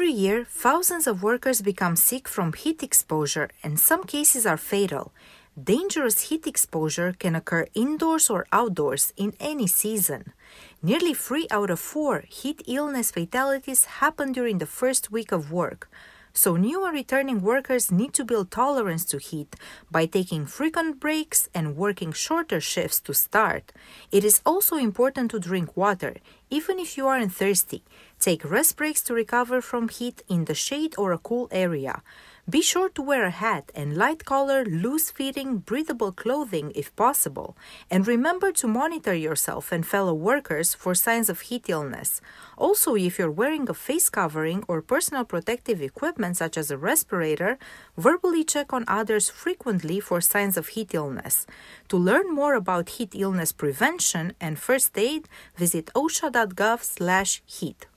Every year, thousands of workers become sick from heat exposure, and some cases are fatal. Dangerous heat exposure can occur indoors or outdoors in any season. Nearly 3 out of 4 heat illness fatalities happen during the first week of work. So new and returning workers need to build tolerance to heat by taking frequent breaks and working shorter shifts to start. It is also important to drink water, even if you aren't thirsty. Take rest breaks to recover from heat in the shade or a cool area. Be sure to wear a hat and light-color, loose-fitting, breathable clothing if possible. And remember to monitor yourself and fellow workers for signs of heat illness. Also, if you're wearing a face covering or personal protective equipment such as a respirator, verbally check on others frequently for signs of heat illness. To learn more about heat illness prevention and first aid, visit osha.gov/heat.